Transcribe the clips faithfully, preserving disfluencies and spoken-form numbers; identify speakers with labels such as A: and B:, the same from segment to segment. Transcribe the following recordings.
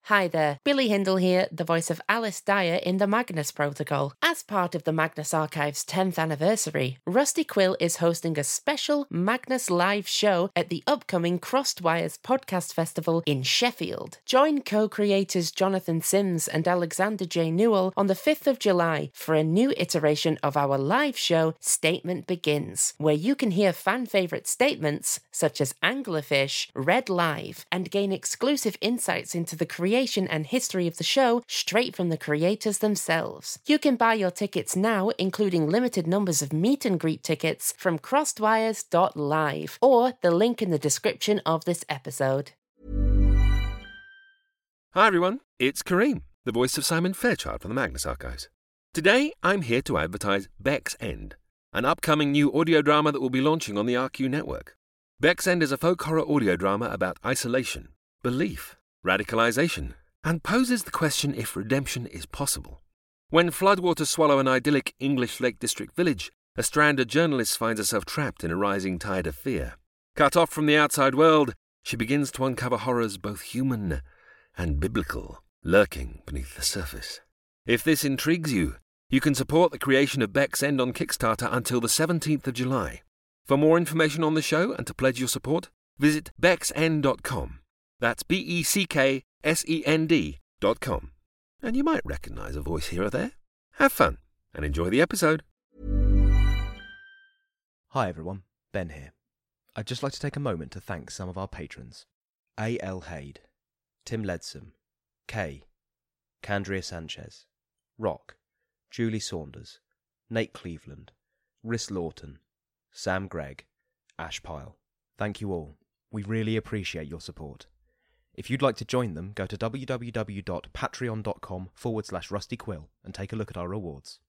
A: Hi there, Billy Hindle here, the voice of Alice Dyer in the Magnus Protocol. As part of the Magnus Archive's tenth anniversary, Rusty Quill is hosting a special Magnus live show at the upcoming Crossed Wires Podcast Festival in Sheffield. Join co-creators Jonathan Sims and Alexander J. Newell on the fifth of July for a new iteration of our live show, Statement Begins, where you can hear fan-favourite statements such as Anglerfish read live and gain exclusive insights into the creation and history of the show straight from the creators themselves. You can buy your tickets now, including limited numbers of meet and greet tickets from crossedwires dot live or the link in the description of this episode.
B: Hi everyone, it's Kareem, the voice of Simon Fairchild from the Magnus Archives. Today I'm here to advertise Beck's End, an upcoming new audio drama that will be launching on the R Q network. Beck's End is a folk horror audio drama about isolation, belief, radicalization, and poses the question if redemption is possible. When floodwaters swallow an idyllic English Lake District village, a stranded journalist finds herself trapped in a rising tide of fear. Cut off from the outside world, she begins to uncover horrors both human and biblical, lurking beneath the surface. If this intrigues you, you can support the creation of Beck's End on Kickstarter until the seventeenth of July. For more information on the show and to pledge your support, visit becks end dot com. That's B E C K S E N D dot com. And you might recognise a voice here or there. Have fun and enjoy the episode.
C: Hi everyone, Ben here. I'd just like to take a moment to thank some of our patrons. A L Haid, Tim Leadsom, Kay, Candria Sanchez, Rock, Julie Saunders, Nate Cleveland, Rhys Lawton, Sam Gregg, Ash Pyle. Thank you all. We really appreciate your support. If you'd like to join them, go to www.patreon.com forward slash rustyquill and take a look at our rewards.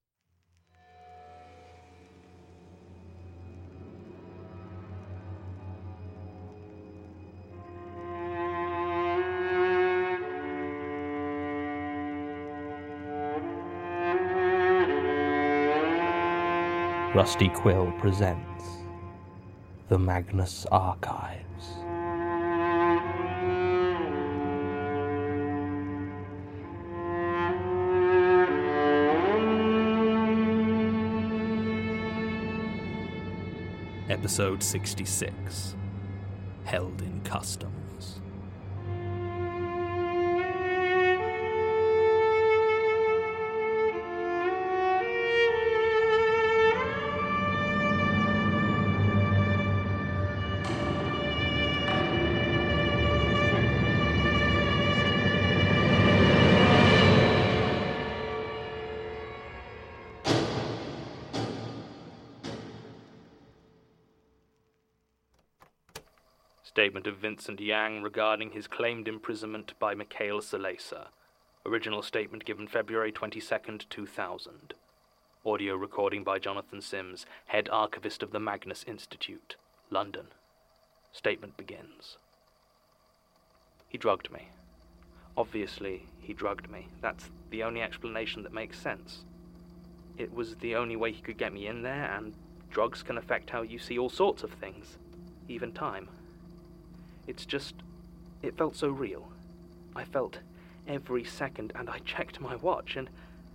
D: Rusty Quill presents The Magnus Archives. Episode sixty-six, Held in Customs. Statement of Vincent Yang regarding his claimed imprisonment by Mikhail Salesa. Original statement given February twenty-second, two thousand. Audio recording by Jonathan Sims, head archivist of the Magnus Institute, London. Statement begins. He drugged me. Obviously, he drugged me. That's the only explanation that makes sense. It was the only way he could get me in there, and drugs can affect how you see all sorts of things, even time. It's just, it felt so real. I felt every second, and I checked my watch, and...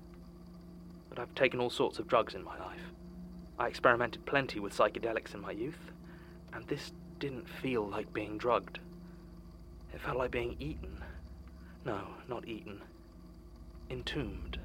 D: But I've taken all sorts of drugs in my life. I experimented plenty with psychedelics in my youth, and this didn't feel like being drugged. It felt like being eaten. No, not eaten. Entombed.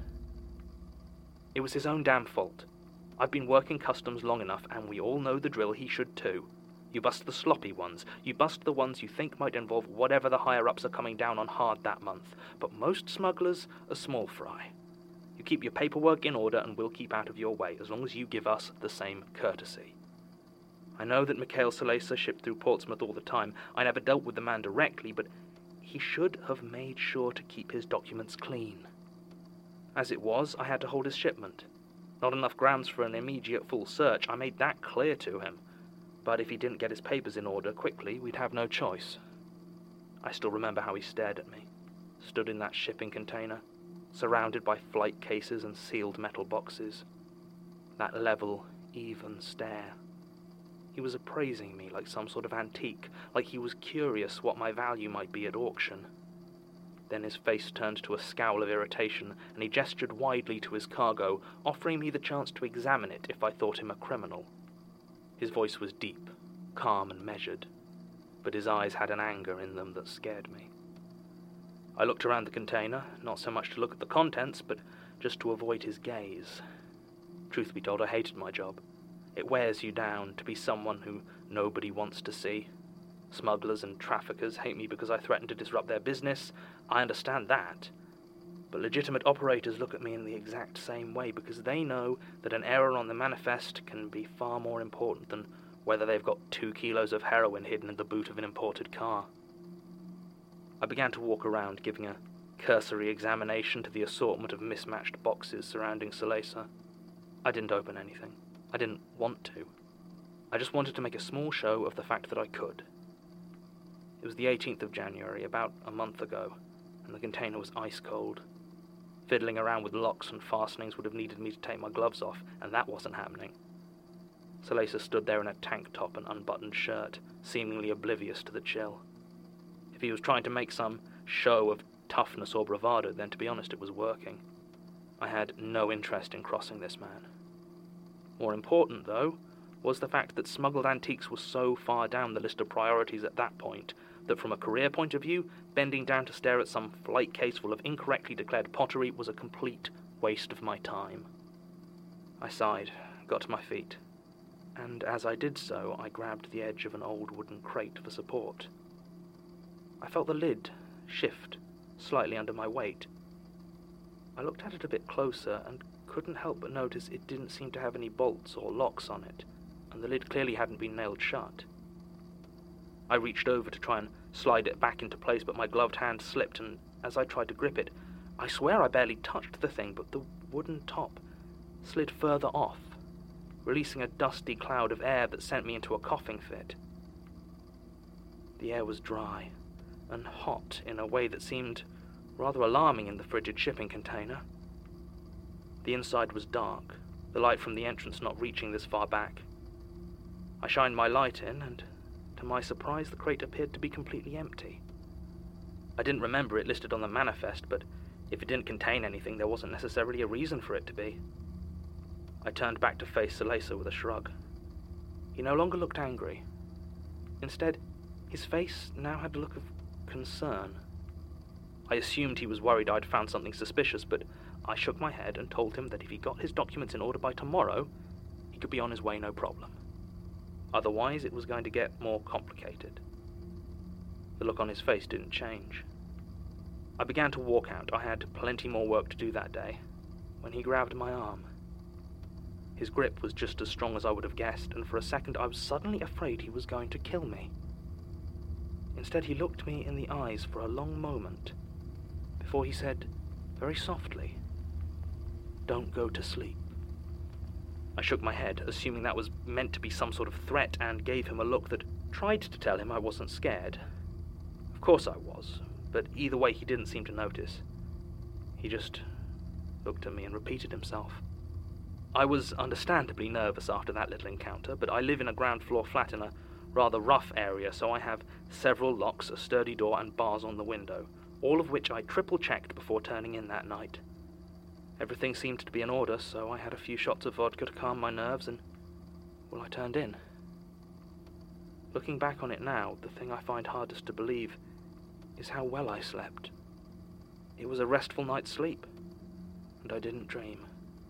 D: It was his own damn fault. I've been working customs long enough, and we all know the drill. He should too. You bust the sloppy ones. You bust the ones you think might involve whatever the higher-ups are coming down on hard that month. But most smugglers are small fry. You keep your paperwork in order and we'll keep out of your way, as long as you give us the same courtesy. I know that Mikhail Salesa shipped through Portsmouth all the time. I never dealt with the man directly, but he should have made sure to keep his documents clean. As it was, I had to hold his shipment. Not enough grams for an immediate full search. I made that clear to him. But if he didn't get his papers in order quickly, we'd have no choice. I still remember how he stared at me, stood in that shipping container, surrounded by flight cases and sealed metal boxes. That level, even stare. He was appraising me like some sort of antique, like he was curious what my value might be at auction. Then his face turned to a scowl of irritation, and he gestured widely to his cargo, offering me the chance to examine it if I thought him a criminal. His voice was deep, calm and measured, but his eyes had an anger in them that scared me. I looked around the container, not so much to look at the contents, but just to avoid his gaze. Truth be told, I hated my job. It wears you down to be someone who nobody wants to see. Smugglers and traffickers hate me because I threaten to disrupt their business. I understand that. But legitimate operators look at me in the exact same way because they know that an error on the manifest can be far more important than whether they've got two kilos of heroin hidden in the boot of an imported car. I began to walk around, giving a cursory examination to the assortment of mismatched boxes surrounding Solesa. I didn't open anything. I didn't want to. I just wanted to make a small show of the fact that I could. It was the eighteenth of January, about a month ago, and the container was ice cold. Fiddling around with locks and fastenings would have needed me to take my gloves off, and that wasn't happening. Solesa stood there in a tank top and unbuttoned shirt, seemingly oblivious to the chill. If he was trying to make some show of toughness or bravado, then to be honest it was working. I had no interest in crossing this man. More important, though, was the fact that smuggled antiques was so far down the list of priorities at that point that from a career point of view, bending down to stare at some flight case full of incorrectly declared pottery was a complete waste of my time. I sighed, got to my feet, and as I did so, I grabbed the edge of an old wooden crate for support. I felt the lid shift slightly under my weight. I looked at it a bit closer and couldn't help but notice it didn't seem to have any bolts or locks on it, and the lid clearly hadn't been nailed shut. I reached over to try and slide it back into place, but my gloved hand slipped, and as I tried to grip it, I swear I barely touched the thing, but the wooden top slid further off, releasing a dusty cloud of air that sent me into a coughing fit. The air was dry and hot in a way that seemed rather alarming in the frigid shipping container. The inside was dark, the light from the entrance not reaching this far back. I shined my light in, and to my surprise, the crate appeared to be completely empty. I didn't remember it listed on the manifest, but if it didn't contain anything, there wasn't necessarily a reason for it to be. I turned back to face Solesa with a shrug. He no longer looked angry. Instead, his face now had a look of concern. I assumed he was worried I'd found something suspicious, but I shook my head and told him that if he got his documents in order by tomorrow, he could be on his way no problem. Otherwise, it was going to get more complicated. The look on his face didn't change. I began to walk out. I had plenty more work to do that day, when he grabbed my arm. His grip was just as strong as I would have guessed, and for a second I was suddenly afraid he was going to kill me. Instead, he looked me in the eyes for a long moment, before he said, very softly, "Don't go to sleep." I shook my head, assuming that was meant to be some sort of threat, and gave him a look that tried to tell him I wasn't scared. Of course I was, but either way he didn't seem to notice. He just looked at me and repeated himself. I was understandably nervous after that little encounter, but I live in a ground floor flat in a rather rough area, so I have several locks, a sturdy door, and bars on the window, all of which I triple-checked before turning in that night. Everything seemed to be in order, so I had a few shots of vodka to calm my nerves, and, well, I turned in. Looking back on it now, the thing I find hardest to believe is how well I slept. It was a restful night's sleep, and I didn't dream.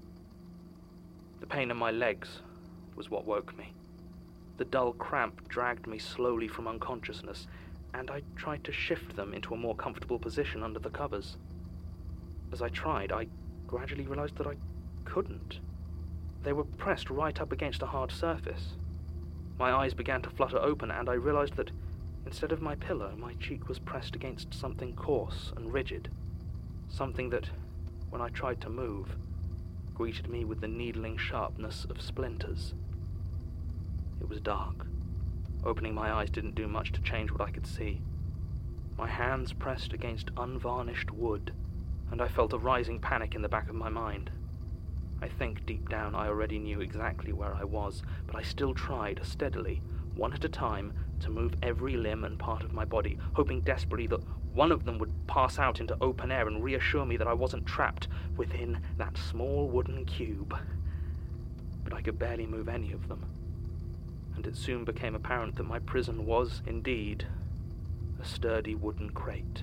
D: The pain in my legs was what woke me. The dull cramp dragged me slowly from unconsciousness, and I tried to shift them into a more comfortable position under the covers. As I tried, I gradually realized that I couldn't. They were pressed right up against a hard surface. My eyes began to flutter open, and I realized that instead of my pillow, my cheek was pressed against something coarse and rigid, something that, when I tried to move, greeted me with the needling sharpness of splinters. It was dark. Opening my eyes didn't do much to change what I could see. My hands pressed against unvarnished wood, and I felt a rising panic in the back of my mind. I think deep down I already knew exactly where I was, but I still tried steadily, one at a time, to move every limb and part of my body, hoping desperately that One of them would pass out into open air and reassure me that I wasn't trapped within that small wooden cube. But I could barely move any of them, and it soon became apparent that my prison was, indeed, a sturdy wooden crate.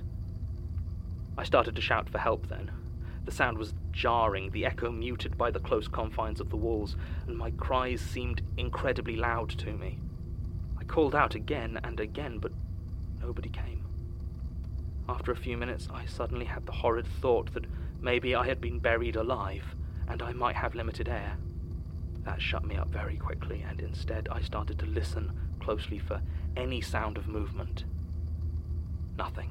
D: I started to shout for help then. The sound was jarring, the echo muted by the close confines of the walls, and my cries seemed incredibly loud to me. I called out again and again, but nobody came. After a few minutes, I suddenly had the horrid thought that maybe I had been buried alive, and I might have limited air. That shut me up very quickly, and instead I started to listen closely for any sound of movement. Nothing.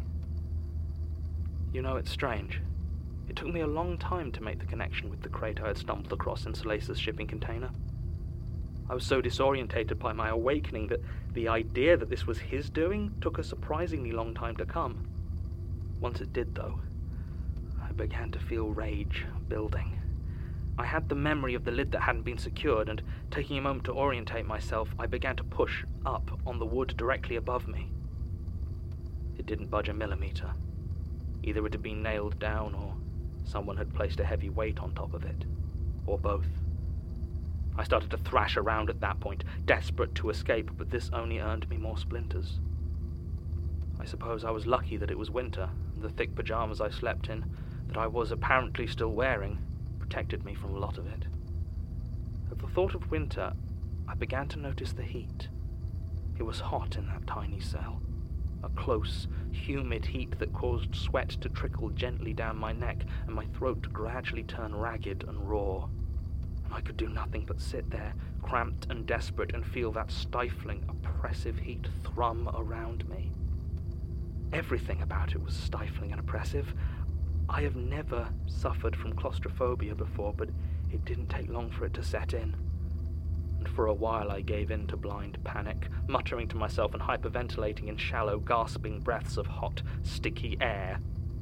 D: You know, it's strange. It took me a long time to make the connection with the crate I had stumbled across in Solesa's shipping container. I was so disorientated by my awakening that the idea that this was his doing took a surprisingly long time to come. Once it did, though, I began to feel rage building. I had the memory of the lid that hadn't been secured, and taking a moment to orientate myself, I began to push up on the wood directly above me. It didn't budge a millimeter. Either it had been nailed down, or someone had placed a heavy weight on top of it, or both. I started to thrash around at that point, desperate to escape, but this only earned me more splinters. I suppose I was lucky that it was winter, and the thick pajamas I slept in, that I was apparently still wearing, protected me from a lot of it. At the thought of winter, I began to notice the heat. It was hot in that tiny cell. A close, humid heat that caused sweat to trickle gently down my neck and my throat to gradually turn ragged and raw. And I could do nothing but sit there, cramped and desperate, and feel that stifling, oppressive heat thrum around me. Everything about it was stifling and oppressive. I have never suffered from claustrophobia before, but it didn't take long for it to set in. And for a while I gave in to blind panic, muttering to myself and hyperventilating in shallow, gasping breaths of hot, sticky air.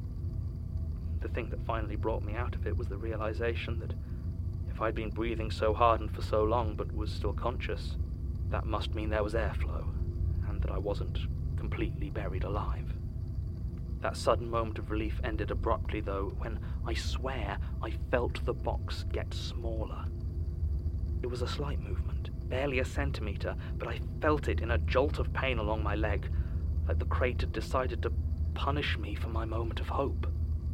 D: The thing that finally brought me out of it was the realization that if I'd been breathing so hard and for so long but was still conscious, that must mean there was airflow, and that I wasn't completely buried alive. That sudden moment of relief ended abruptly, though, when, I swear, I felt the box get smaller. It was a slight movement, barely a centimetre, but I felt it in a jolt of pain along my leg, like the crate had decided to punish me for my moment of hope.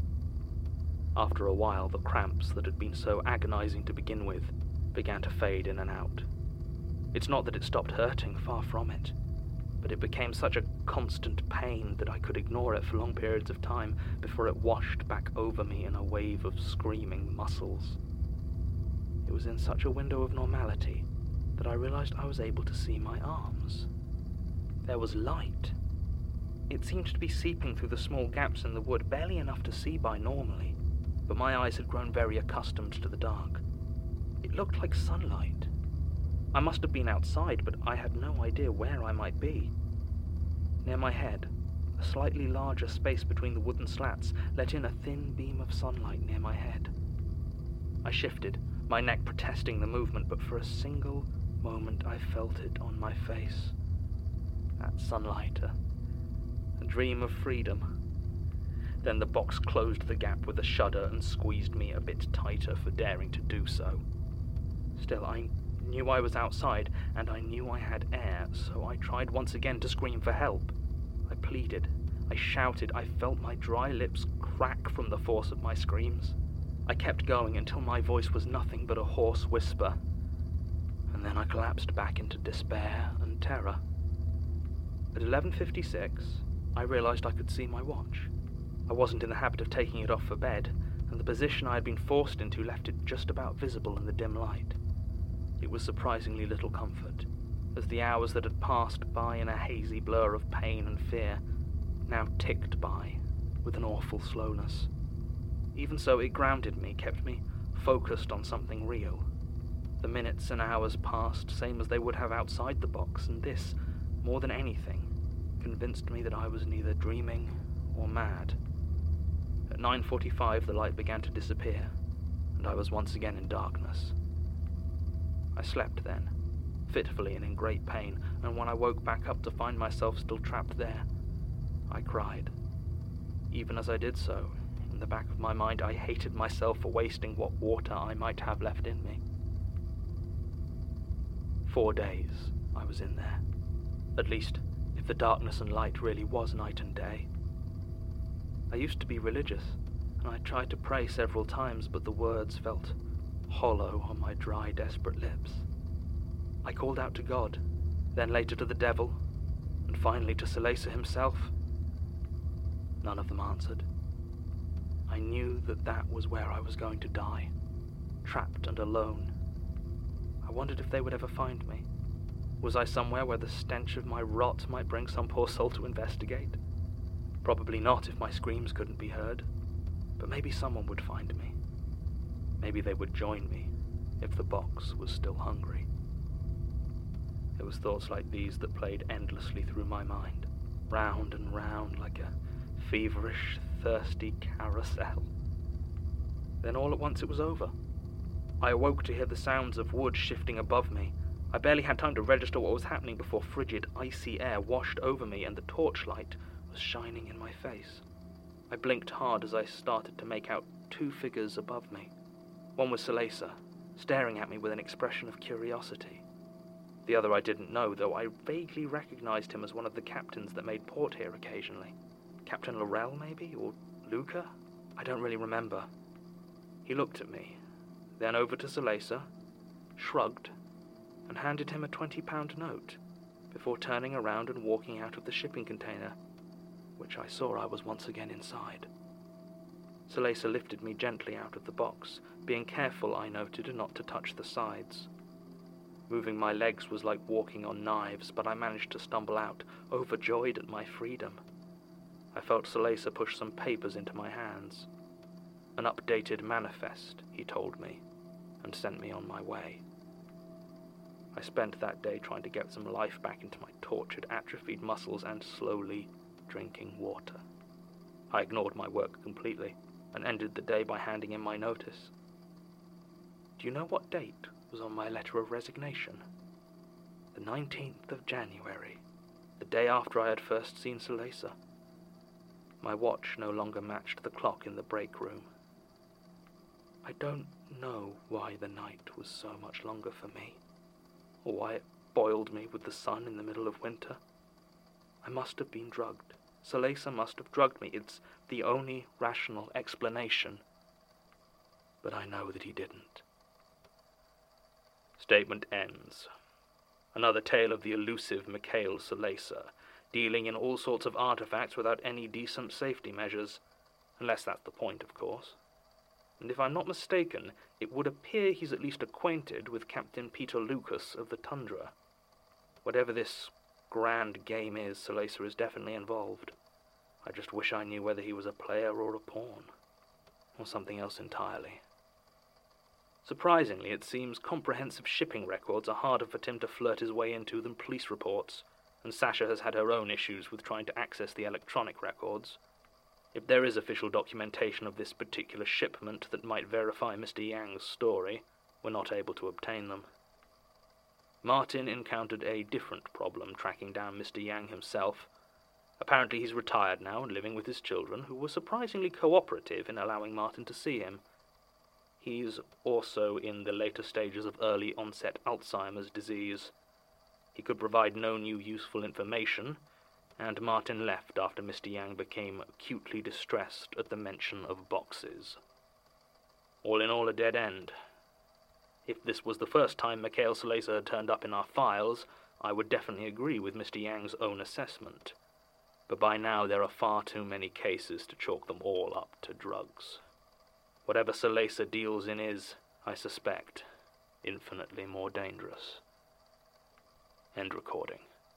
D: After a while, the cramps that had been so agonizing to begin with began to fade in and out. It's not that it stopped hurting, far from it, but it became such a constant pain that I could ignore it for long periods of time before it washed back over me in a wave of screaming muscles. It was in such a window of normality that I realized I was able to see my arms. There was light. It seemed to be seeping through the small gaps in the wood, barely enough to see by normally, but my eyes had grown very accustomed to the dark. It looked like sunlight. I must have been outside, but I had no idea where I might be. Near my head, a slightly larger space between the wooden slats let in a thin beam of sunlight near my head. I shifted, my neck protesting the movement, but for a single moment I felt it on my face. That sunlight, a, a dream of freedom. Then the box closed the gap with a shudder and squeezed me a bit tighter for daring to do so. Still, I knew I was outside, and I knew I had air, so I tried once again to scream for help. I pleaded, I shouted, I felt my dry lips crack from the force of my screams. I kept going until my voice was nothing but a hoarse whisper, and then I collapsed back into despair and terror. At eleven fifty-six, I realized I could see my watch. I wasn't in the habit of taking it off for bed, and the position I had been forced into left it just about visible in the dim light. It was surprisingly little comfort, as the hours that had passed by in a hazy blur of pain and fear now ticked by with an awful slowness. Even so, it grounded me, kept me focused on something real. The minutes and hours passed same as they would have outside the box, and this, more than anything, convinced me that I was neither dreaming or mad. At nine forty-five, the light began to disappear, and I was once again in darkness. I slept then, fitfully and in great pain, and when I woke back up to find myself still trapped there, I cried. Even as I did so, in the back of my mind I hated myself for wasting what water I might have left in me. Four days I was in there. At least, if the darkness and light really was night and day. I used to be religious, and I tried to pray several times, but the words felt hollow on my dry, desperate lips. I called out to God, then later to the devil, and finally to Selesa himself. None of them answered. I knew that that was where I was going to die, trapped and alone. I wondered if they would ever find me. Was I somewhere where the stench of my rot might bring some poor soul to investigate? Probably not if my screams couldn't be heard, but maybe someone would find me. Maybe they would join me if the box was still hungry. It was thoughts like these that played endlessly through my mind, round and round like a feverish, thirsty carousel. Then all at once it was over. I awoke to hear the sounds of wood shifting above me. I barely had time to register what was happening before frigid, icy air washed over me and the torchlight was shining in my face. I blinked hard as I started to make out two figures above me. One was Selesa, staring at me with an expression of curiosity. The other I didn't know, though I vaguely recognized him as one of the captains that made port here occasionally. Captain Laurel, maybe? Or Luca? I don't really remember. He looked at me, then over to Selesa, shrugged, and handed him a twenty-pound note, before turning around and walking out of the shipping container, which I saw I was once again inside. Selesa lifted me gently out of the box, being careful, I noted, not to touch the sides. Moving my legs was like walking on knives, but I managed to stumble out, overjoyed at my freedom. I felt Selesa push some papers into my hands. An updated manifest, he told me, and sent me on my way. I spent that day trying to get some life back into my tortured, atrophied muscles and slowly drinking water. I ignored my work completely and ended the day by handing in my notice. Do you know what date was on my letter of resignation? The nineteenth of January, the day after I had first seen Selesa. My watch no longer matched the clock in the break room. I don't know why the night was so much longer for me, or why it boiled me with the sun in the middle of winter. I must have been drugged. Selesa must have drugged me. It's the only rational explanation. But I know that he didn't. Statement ends. Another tale of the elusive Mikhail Selesa, dealing in all sorts of artifacts without any decent safety measures, unless that's the point, of course. And if I'm not mistaken, it would appear he's at least acquainted with Captain Peter Lucas of the Tundra. Whatever this grand game is, Selesa is definitely involved. I just wish I knew whether he was a player or a pawn, or something else entirely. Surprisingly, it seems comprehensive shipping records are harder for Tim to flirt his way into than police reports, and Sasha has had her own issues with trying to access the electronic records. If there is official documentation of this particular shipment that might verify Mister Yang's story, we're not able to obtain them. Martin encountered a different problem tracking down Mister Yang himself. Apparently he's retired now and living with his children, who were surprisingly cooperative in allowing Martin to see him. He's also in the later stages of early onset Alzheimer's disease. He could provide no new useful information, and Martin left after Mister Yang became acutely distressed at the mention of boxes. All in all, a dead end. If this was the first time Mikhail Selesa had turned up in our files, I would definitely agree with Mister Yang's own assessment. But by now there are far too many cases to chalk them all up to drugs. Whatever Selesa deals in is, I suspect, infinitely more dangerous. End recording.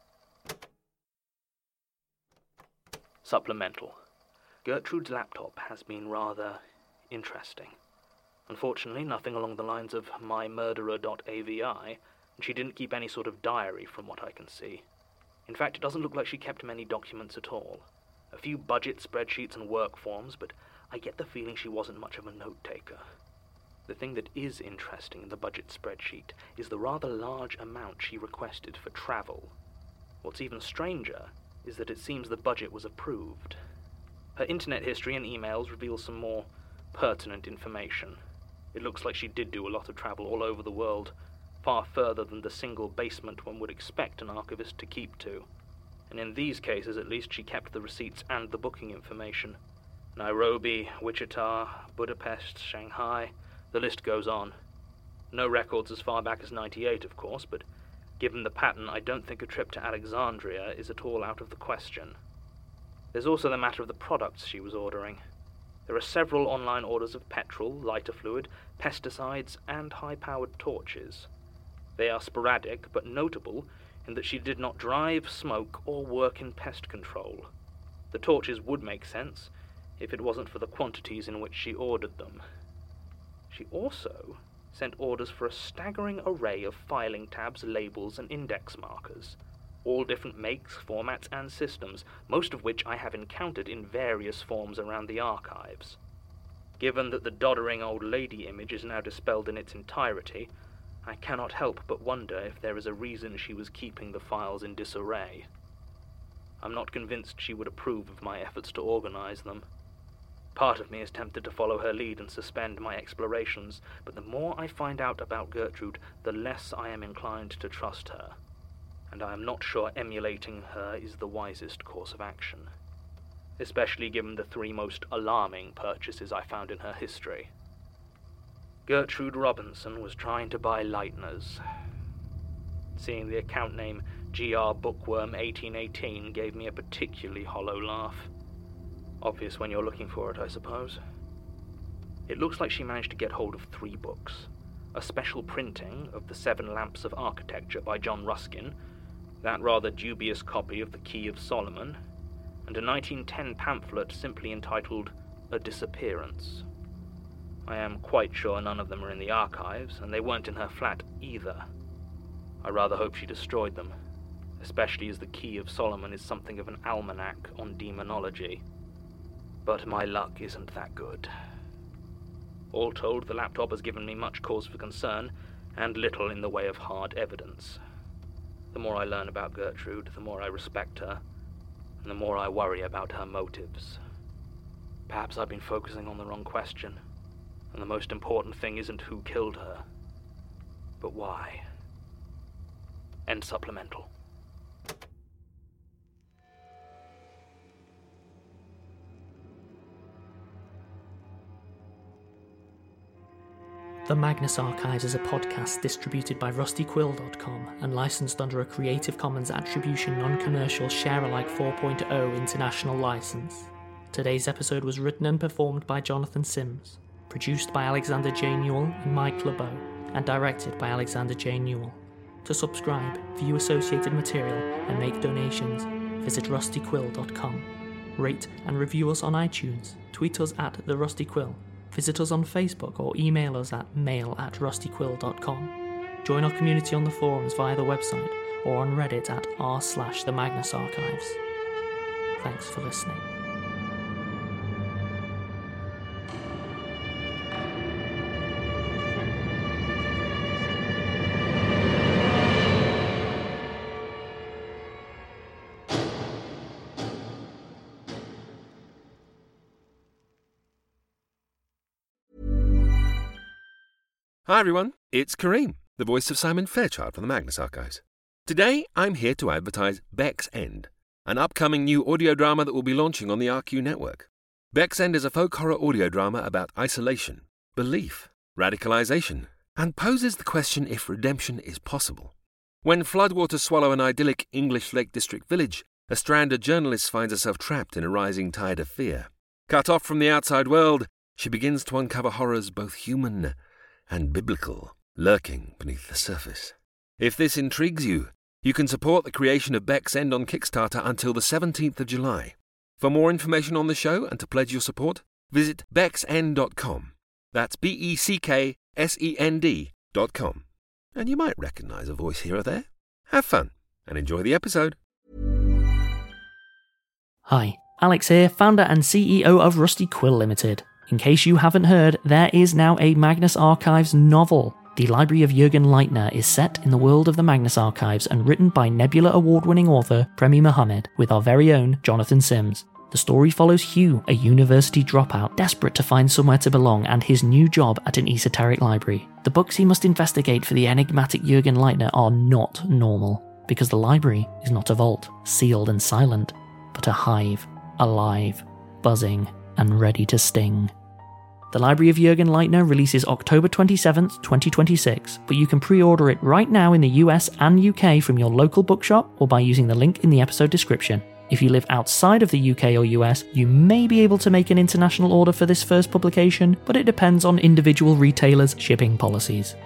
D: Supplemental. Gertrude's laptop has been rather interesting. Unfortunately, nothing along the lines of my murderer dot A V I, and she didn't keep any sort of diary from what I can see. In fact, it doesn't look like she kept many documents at all. A few budget spreadsheets and work forms, but I get the feeling she wasn't much of a note-taker. The thing that is interesting in the budget spreadsheet is the rather large amount she requested for travel. What's even stranger is that it seems the budget was approved. Her internet history and emails reveal some more pertinent information. It looks like she did do a lot of travel all over the world, far further than the single basement one would expect an archivist to keep to. And in these cases, at least, she kept the receipts and the booking information. Nairobi, Wichita, Budapest, Shanghai, the list goes on. No records as far back as ninety-eight, of course, but given the pattern, I don't think a trip to Alexandria is at all out of the question. There's also the matter of the products she was ordering. There are several online orders of petrol, lighter fluid, pesticides, and high-powered torches. They are sporadic, but notable in that she did not drive, smoke, or work in pest control. The torches would make sense if it wasn't for the quantities in which she ordered them. She also sent orders for a staggering array of filing tabs, labels, and index markers, all different makes, formats, and systems, most of which I have encountered in various forms around the archives. Given that the doddering old lady image is now dispelled in its entirety, I cannot help but wonder if there is a reason she was keeping the files in disarray. I'm not convinced she would approve of my efforts to organize them. Part of me is tempted to follow her lead and suspend my explorations, but the more I find out about Gertrude, the less I am inclined to trust her, and I am not sure emulating her is the wisest course of action, especially given the three most alarming purchases I found in her history. Gertrude Robinson was trying to buy lighteners. Seeing the account name G R Bookworm eighteen eighteen gave me a particularly hollow laugh. Obvious when you're looking for it, I suppose. It looks like she managed to get hold of three books. A special printing of The Seven Lamps of Architecture by John Ruskin, that rather dubious copy of The Key of Solomon, and a nineteen ten pamphlet simply entitled A Disappearance. I am quite sure none of them are in the archives, and they weren't in her flat either. I rather hope she destroyed them, especially as The Key of Solomon is something of an almanac on demonology. But my luck isn't that good. All told, the laptop has given me much cause for concern, and little in the way of hard evidence. The more I learn about Gertrude, the more I respect her, and the more I worry about her motives. Perhaps I've been focusing on the wrong question, and the most important thing isn't who killed her, but why. End supplemental.
E: The Magnus Archives is a podcast distributed by rusty quill dot com and licensed under a Creative Commons Attribution Non-Commercial Share-alike four point oh international license. Today's episode was written and performed by Jonathan Sims, produced by Alexander J. Newell and Mike LeBeau, and directed by Alexander J. Newell. To subscribe, view associated material, and make donations, visit rusty quill dot com. Rate and review us on iTunes, tweet us at The Rusty Quill, visit us on Facebook or email us at mail at rusty quill dot com. Join our community on the forums via the website or on Reddit at r slash the Magnus Archives. Thanks for listening.
B: Hi everyone, it's Kareem, the voice of Simon Fairchild from the Magnus Archives. Today I'm here to advertise Beck's End, an upcoming new audio drama that will be launching on the R Q network. Beck's End is a folk horror audio drama about isolation, belief, radicalization, and poses the question if redemption is possible. When floodwaters swallow an idyllic English Lake District village, a stranded journalist finds herself trapped in a rising tide of fear. Cut off from the outside world, she begins to uncover horrors both human and biblical, lurking beneath the surface. If this intrigues you, you can support the creation of Beck's End on Kickstarter until the seventeenth of July. For more information on the show and to pledge your support, visit becks end dot com. That's B E C K S E N D dot com. And you might recognise a voice here or there. Have fun and enjoy the episode.
E: Hi, Alex here, founder and C E O of Rusty Quill Limited. In case you haven't heard, there is now a Magnus Archives novel. The Library of Jürgen Leitner is set in the world of the Magnus Archives and written by Nebula Award-winning author Premi Mohammed with our very own Jonathan Sims. The story follows Hugh, a university dropout, desperate to find somewhere to belong, and his new job at an esoteric library. The books he must investigate for the enigmatic Jürgen Leitner are not normal, because the library is not a vault, sealed and silent, but a hive, alive, buzzing, and ready to sting. The Library of Jürgen Leitner releases October twenty-seventh, twenty twenty-six, but you can pre-order it right now in the U S and U K from your local bookshop or by using the link in the episode description. If you live outside of the U K or U S, you may be able to make an international order for this first publication, but it depends on individual retailers' shipping policies.